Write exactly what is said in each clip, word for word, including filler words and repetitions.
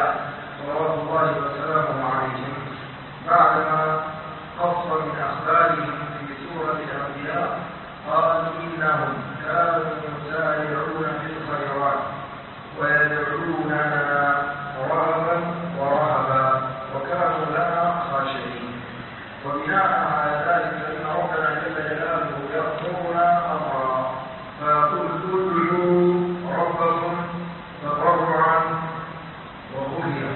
الأنبياء صلوات الله وسلامه عليهم بعدما قص من أخبارهم في سورة الأنبياء قال إنهم كانوا يسارعون في الخيرات ويدعوننا رغبا ورهبا وكانوا لنا خاشعين. وبناء على ذلك فإن ربنا جل جلاله يأمرنا أمرا فقل ادعوا ربكم تضرعا وخفيا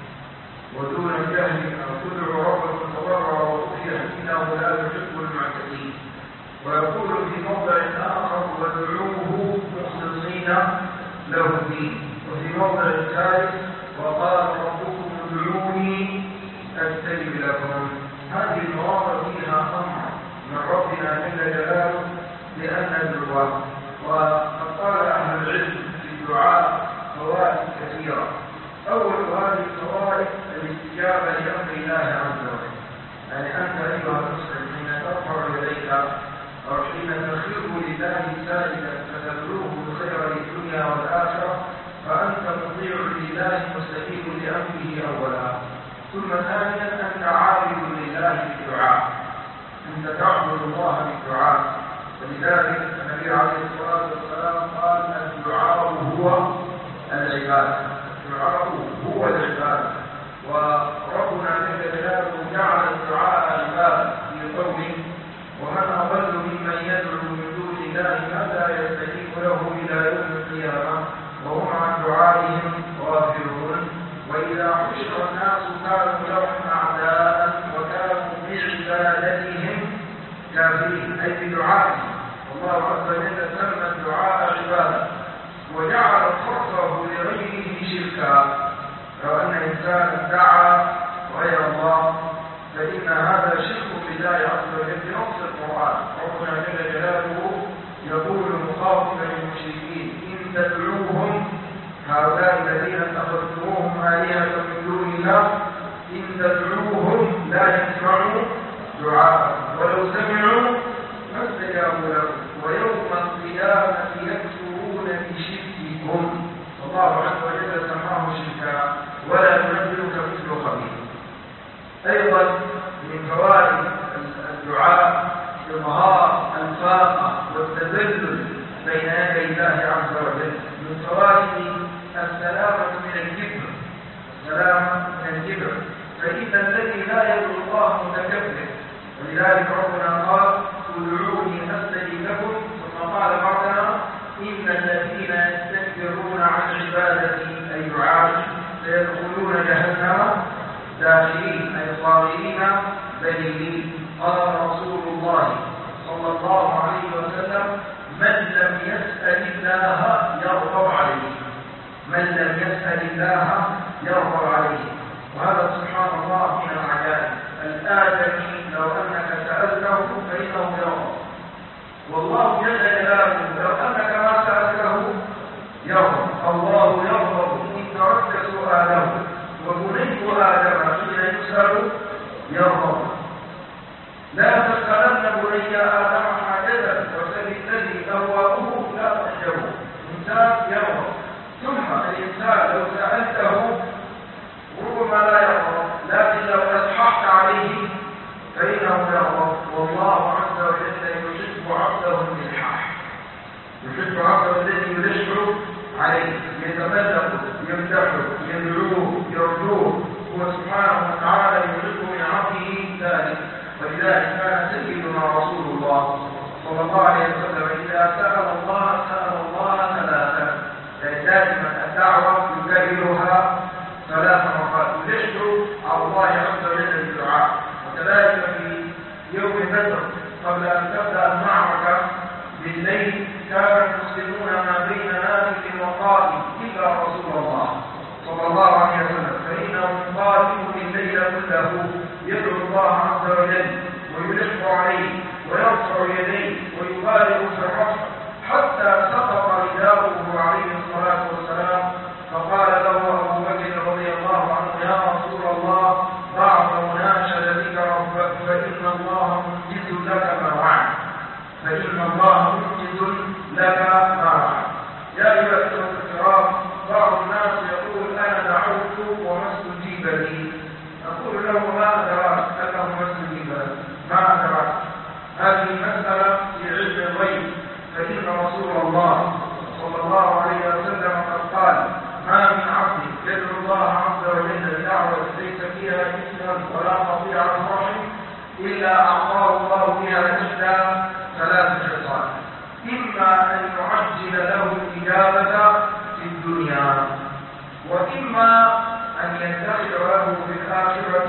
ودون جهل أو ادعوا ربكم تضرعا وخفيا إنه لا يحب المعتدين. ويقول في موضع آخر وادعوه مخلصين له الدين. وفي موضع ثالث وقال ربكم ادعوني أستجب لكم. هذه المواضع فيها أمر من ربنا جل جلاله لأن الدعاء. وقد قال أهل العلم في الدعاء فوائد كثيرة. أول هذه الفوائد الاستجابة لأمر الله عز وجل. يعني أنت أيها المسلم حين ترفع يديك أو حين تخر لله سائلا فتبلغه الخير للدنيا والآخرة فأنت مطيع لله مستجيب لأمره أولا. ثم ثانيا أنت عابد لله بالدعاء، أنت تعبد الله بالدعاء. ولذلك النبي عليه الصلاة والسلام قال الدعاء هو العبادة، الدعاء هو العبادة. وربنا جل جلاله جعل الدعاء عبادة في قوله ومن أضل ممن يدعو من دون الله ما لا يستجيب له إلى يوم القيامة وهم عن دعائهم غافلون. وإذا حشر الناس كانوا لهم أعداء وكانوا بعبادتهم كافرين أي بدعائهم. والله عز وجل سمى الدعاء عبادة وجعل صرفه لغيره شركا. لو أن إنسانا دعا غير الله فإن هذا شرك بالله عز وجل بنص القرآن. ربنا جل جلاله يقول مخاطبا للمشركين إن تدعوهم هؤلاء الذين اتخذتموهم آلهة من دون الله إن تدعوهم لا يسمعوا دعاء ولو سمعوا ما استجابوا لكم ويوم القيامة يكفرون بشرككم. الله عز وجل سماه شركا ولا ينبئك مثل خبير. أيضا من فوائد الدعاء إظهار الفاقة والتذلل بين يدي الله عز وجل. من فوائد السلامة من الكبر، السلامة من الكبر، فإن الذي لا يدعو الله متكبر. ولذلك ربنا قال ادعوني أستجب لكم ثم قال بعدنا إن الذين يستكبرون عن عبادتي أي دعائي سيدخلون جهنم داخلين أي صاغرين ذليلين. قال رسول الله صلى الله عليه وسلم من لم يسأل الله يغضب عليه، من لم يسأل الله يغضب عليه. وهذا سبحان الله من العجائب. الآدمي لو أنك سألته فإنه يغضب، والله جل جلاله لو أنك ما سألته يغضب. الله يغضب إن تركت سؤاله وبنيت آدم حين يسأل يغضب. لا تسألن بني آدم حاجة وسل الذي أهواه لا تحجبه. إنسان يغضب. ثم الإنسان لو سألته ربما لا يغضب، لكن لو ألححت عليه فإنه يغضب. والله عز وجل يحب عبده الإلحاح، يحب عبده الذي يلح عليه، يتملق، يمدحه، يدعوه، يرجوه. هو سبحانه وتعالى يحب من عبده ذلك. ولذلك كان سيدنا رسول الله صلى الله عليه وسلم إذا سأل الله سأل الله ثلاثا، يعني دائما الدعوة يكررها ثلاث مرات، يلح على الله عز وجل بالدعاء. وكذلك في يوم بدر قبل أن تبدأ المعركة بالليل كان المسلمون ما بين نافذ وقائم إلا رسول الله صلى الله عليه وسلم فإنه قائم الليل كله يدعو الله عز وجل الله عز وجل بدعوة ليس فيها إثم ولا قطيعة رحم إلا أعطاه الله بها إحدى ثلاث خصال: إما أن يعجل له الإجابة في الدنيا، وإما أن يدخر له في الآخرة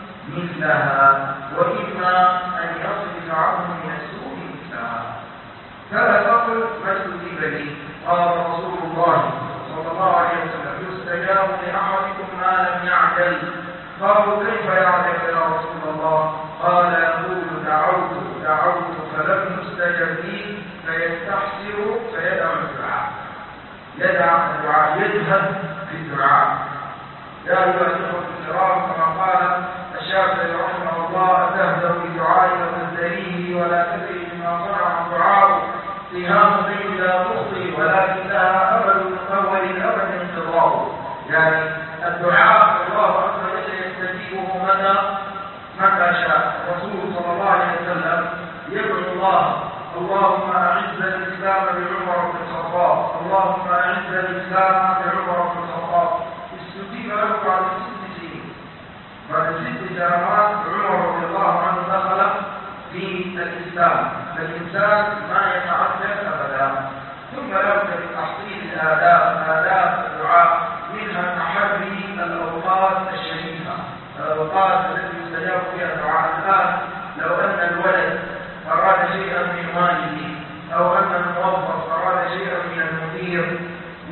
مثلها، وإما أن يصرف عنه من السوء مثلها. فلا تقل ما استجيب لي. قال رسول الله صلى الله عليه وسلم: يستجاب لأحدكم ما لم يعجل. قالوا: كيف يعجل يا رسول الله؟ قال: يقول: دعوت دعوت فلم يستجب لي، فيستحسر فيدع الدعاء، يدع الدعاء، يجهد في الدعاء. يا أيها الأخوة الكرام، كما قال الشافعي رحمه الله: أتهدأ بدعائي وتزدريه ولا تدري بما صنع الدعاء، سهام بين لا تخطي ولكن لها أبد أول الأبد انقضاء. يعني الدعاء الله عز وجل يستجيبه متى متى شاء. الرسول صلى الله عليه وسلم يدعو الله: اللهم أعز الإسلام بعمر بن الخطاب، اللهم أعز الإسلام بعمر بن الخطاب. استجيب له بعد ست سنين، بعد ست سنوات عمر رضي الله عنه دخل في الإسلام. فالإنسان ما يتعجل أبدا. ثم لابد من تحصيل الآداب آداب الدعاء، منها تحري الأوقات الشريفة، الأوقات التي يستجاب فيها الدعاء. الآن لو أن الولد أراد شيئا من والده، أو أن الموظف أراد شيئا من المدير،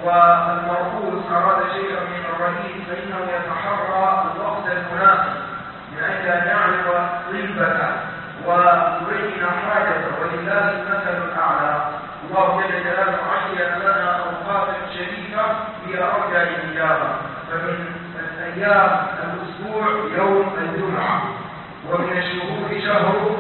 والمرؤوس أراد شيئا من الرئيس، فإنه يتحرى الوقت المناسب من أجل أن يعرف طلبته ويبين حاجته، ولله المثل الأعلى. الله جل جلاله عين لنا أوقات شريفة هي أرجى الإجابة. فمن الأيام الأسبوع يوم الجمعة، ومن الشهور شهر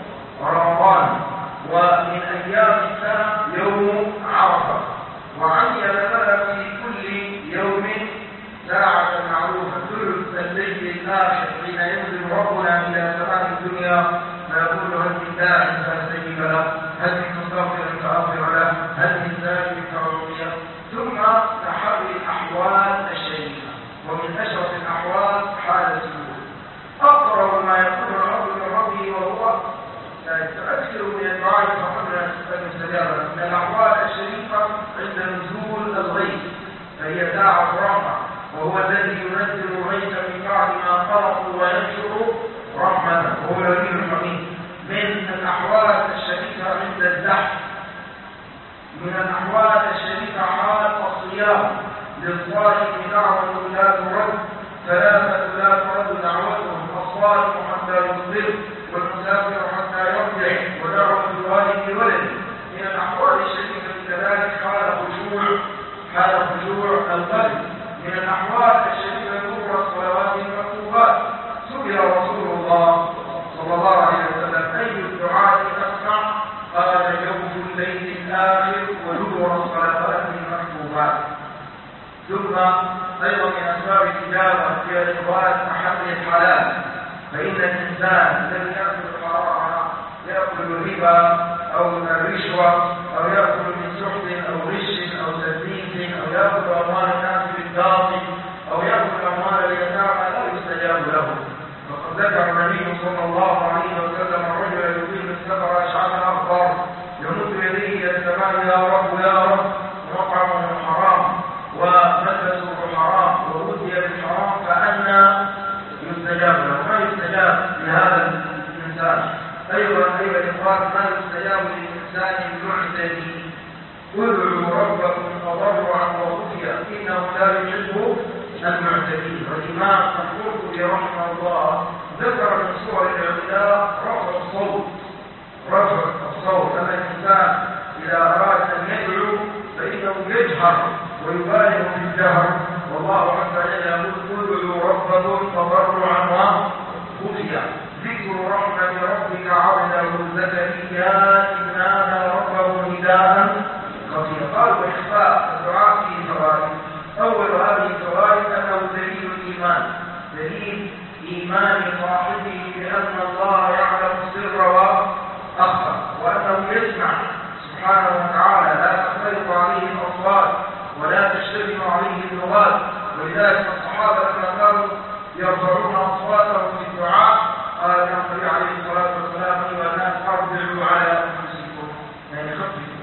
رمضان، ومن أيام السنة يوم عرفة. وعين لنا في كل يوم ساعة معروفة، ثلث الليل الآخر حين ينزل ربنا إلى سماء الدنيا فيقول: هل من داع فاستجيب له، هل من مستغفر فأغفر له، هل من سائل فأعطيه. ثم تحري الأحوال الشريفة، ومن أشرف الأحوال حال السجود. أقرب ما يكون العبد من ربه وهو تؤثر من الدعاء فقبل الاستجابة. من الأحوال الشريفة عند نزول الغيث، فهي ساعة رحمة، وهو الذي ينزل الغيث من بعد ما قنطوا وينشر رحمته، وهو الولي الحميد. من الأحوال الشريفة عند الزحف، من الأحوال الشريفة حال الصيام. للصائم دعوة لا ترد، ثلاثة لا ترد دعوتهم: الصائم حتى يفطر، والمسافر حتى يرجع، ودعوة الوالد لولده. من الأحوال الشريفة كذلك حال خشوع حال خشوع القلب. من الأحوال الشريفة نور الصلوات المكتوبات. سئل رسول الله صلى الله عليه وسلم: أي الدعاء أسمع؟ قال: جوف الليل الآخر ونور الصلوات المكتوبات. ثم أيضا من أسباب الإجابة في الإخوان تحري الحلال، فإن الإنسان الذي يأكل الحرام، يأكل الربا أو الرشوة، أو يأكل من سحت أو غش أو تدليس، أو يأكل أموال الناس بالباطل، أو يأكل أموال اليتامى، لا يستجاب له. وقد ذكر النبي صلى الله عليه وسلم الرجل يطيل السفر أشعث أخضر يمد يديه إلى السماء: يا رب يا رب، ومطعمه حرام وملبسه حرام وغذي بالحرام، فأنى يستجاب له؟ ما يستجاب لهذا الإنسان. أيضا أيها الإخوان، ما يستجاب للإنسان المعتدي. ادعوا ربكم تضرعا وخفيا إنه لا يحب المعتدين. والإمام القرطبي رحمه الله ذكر من صور الاعتداء رفع الصوت، رفع الصوت. أما الإنسان إذا أراد أن يدعو فإنه يجهر ويبالغ في الجهر، والله عز وجل يقول: ادعوا ربكم تضرعا وخفيا. ذكر رحمة ربك عبده زكريا إذ نادى ربه نداء خفيا. قال: وإخفاء الدعاء فيه فوائد. أول هذه الفوائد أنه دليل الإيمان، دليل إيمان صاحبه بأن الله يعلم السر وأخفى، وأنه يسمع سبحانه وتعالى، لا تختلط عليه الأصوات ولا تشتبه عليه اللغات. ولذلك الصحابة لما كانوا يرفعون أصواتهم في الدعاء قال النبي عليه الصلاة والسلام: أيها الناس ارجعوا على أنفسكم، يعني خففوا،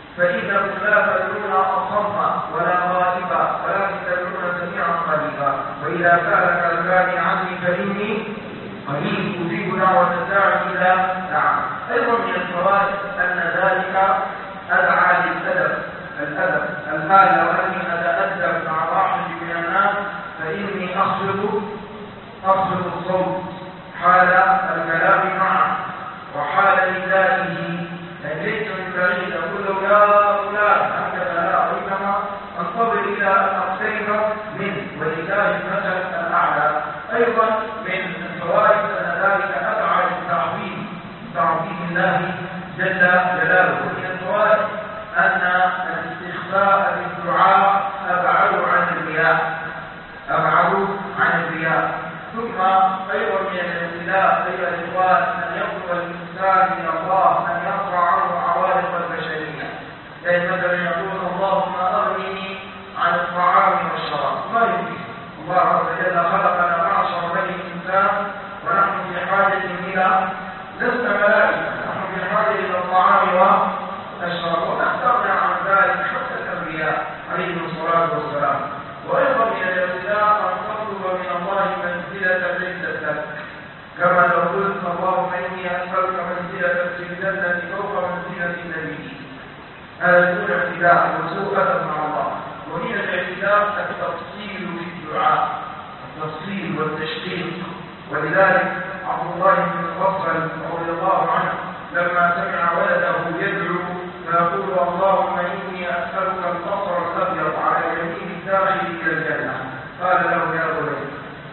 فإنكم لا تدعون أصم ولا غائبا ولكن تدعون سميعا قريبا، وإذا سألك عبادي عني فإني قريب أجيب دعوة الداعي إذا دعا. أيضا من الفوائد أن ذلك أدعى للأدب، الأدب الآن لو أني أتأدب مع واحد من الناس فإني أخفض أخفض الصوت حال الكلام معه وحال ندائه، ليس من بعيد أقول له يا فلان هكذا، لا، وإنما أنتظر إلى أن أقترب منه، ولله المثل الأعلى. أيضا من الفوائد أن ذلك أدعى للتعظيم، تعظيم الله جل جلاله. ومن الفوائد أن الاستخفاء بالدعاء أبعد عن الرياء، أبعد عن الرياء. ثم أيضا من الابتلاء أيها الإخوان أن يطلب الإنسان من الله أن يرفع عنه عوائق البشرية، يعني مثلا يقول: اللهم أغنني عن الطعام والشراب، ما يمكن. الله عز وجل خلقنا معشر بني الإنسان ونحن في حاجة إلى، لسنا ملائكة، نحن في حاجة إلى الطعام والشراب، ونستغنى عن ذلك حتى الأنبياء عليهم الصلاة والسلام. وأيضا من الابتلاء أن تطلب من الله منزلة ليست لك، كما لو قلت: اللهم إني أسألك منزلة في الجنة فوق منزلة النبي. هذا يكون اعتداء وسوء أدب مع الله. ومن الاعتداء التفصيل في الدعاء، التفصيل والتشديد. ولذلك عبد الله بن مغفل رضي الله عنه لما سمع ولده يدعو فيقول: اللهم إني أسألك القصر الأبيض على يمين الداخل إلى الجنة، قال له: يا بني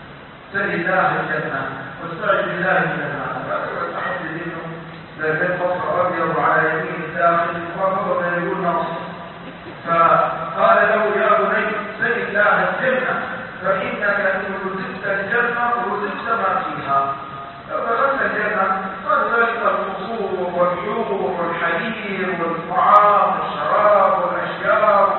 سل الله الجنة واستعذ بالله من النار. فأنا أحدد إنه ذلك القصر الأبيض على يمين الداخل وهو من يقول نصر. فقال له: يا بني سل الله الجنة فإنك إن رزقت الجنة رزقت ما فيها. فدخلت الجنة قال ذلك القصور والحور والحرير والطعام والشراب والأشجار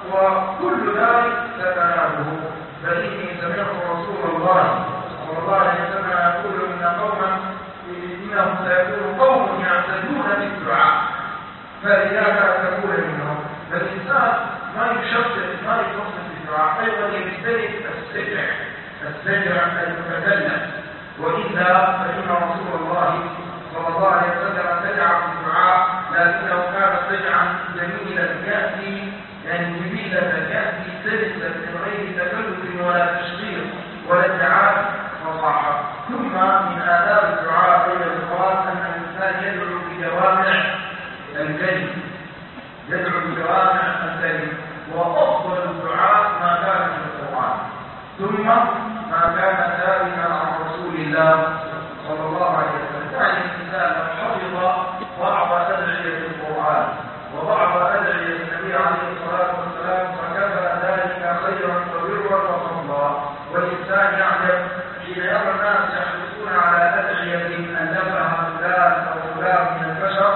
وكل ذلك ستناله. فإني سمعت رسول الله صلى الله عليه وسلم يقول: إن قوما إنهم سيكون قوم يعتدون بالدعاء، فإياك أن تكون منهم. فالإنسان ما يشتت ما يقصد في الدعاء، أيضا يجتهد السجع السجع المتكلم. وإلا فإن رسول الله صلى الله عليه وسلم سجع في الدعاء، لكنه كان سجعا جميلا يأتي يعني جميلة يأتي سلسا من غير تكلف ولا تشغيل ولا ادعاء فصاحة. ثم من آداب الدعاء أيها الإخوان أن الإنسان يدعو بجوامع الكلم، يدعو بجوامع الكلم. وأفضل الدعاء ما كان في القرآن، ثم ما كان ثابتا عن رسول الله صلى الله عليه وسلم. يعني الإنسان لو حفظ بعض أدعية القرآن وبعض أدعية النبي عليه الصلاة والسلام فكفى ذلك خيرا وبرا وفضلا. والإنسان يعجب حين يرى الناس يحرصون على أدعية ألفها فلان أو فلان من البشر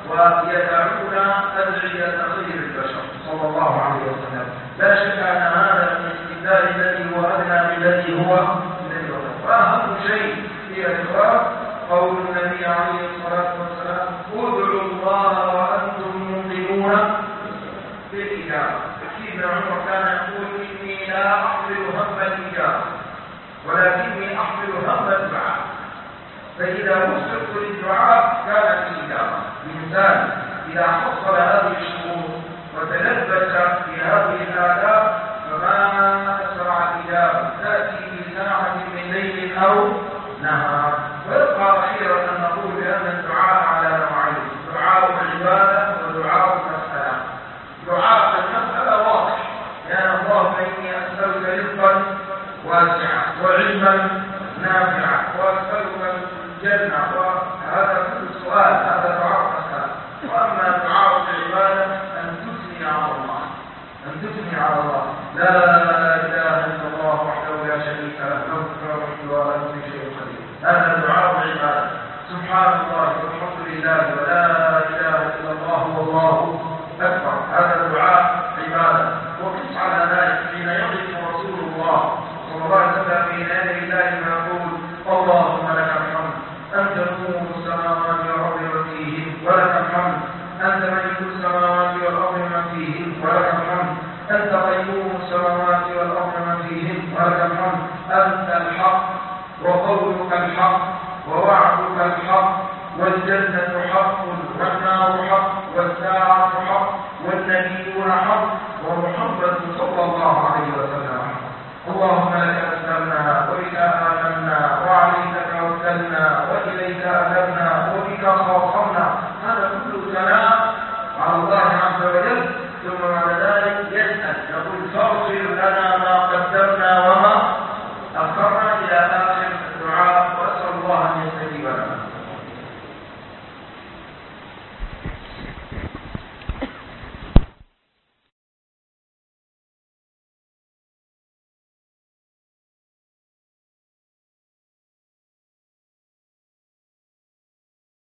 ويدعون أدعية خير البشر صلى الله عليه وسلم. لا شك أن هذا من الاستدلال الذي هو أدنى بالذي هو الذي هو. وأهم شيء في الإخوان قول النبي عليه الصلاة والسلام: ادعوا الله وأنتم موقنون بالإجابة. سيدنا عمر كان يقول: إني لا أحمل هم الإجابة ولكني أحمل هم الدعاء. فإذا وفقت للدعاء كانت الإجابة. الإنسان إذا حصل هذه الشروط وتلبس في هذه الآداب فما أسرع الإجابة، تأتي في ساعة من ليل أو نهار. ويبقى أخيرا أن نقول بأن الدعاء على نوعين: دعاء العبادة ودعاء المسألة. دعاء المسألة واضح: يا اللهم إني أسألك رزقا واسعا وعلما نافعا وأسألك الجنة، وهذا كل سؤال، هذا دعاء مسألة. وأما دعاء العبادة أن تثني على الله، أن تثني على الله: لا إله إلا الله وحده لا شريك له، له الملك وله كل شيء قدير. هذا دعاء العبادة: سبحان الله والحمد لله ولا إله إلا الله والله أكبر. هذا دعاء عبادة. وقس على ذلك حين يقف رسول الله صلى الحق ووعدك الحق والجنة حق والنار حق والساعة حق والنبيون حق ومحمد صلى الله عليه وسلم حق. اللهم لك أسلمنا وبك آمنا وعليك توكلنا وإليك أنبنا وبك خاصمنا. هذا كله ثناء على الله عز وجل. ثم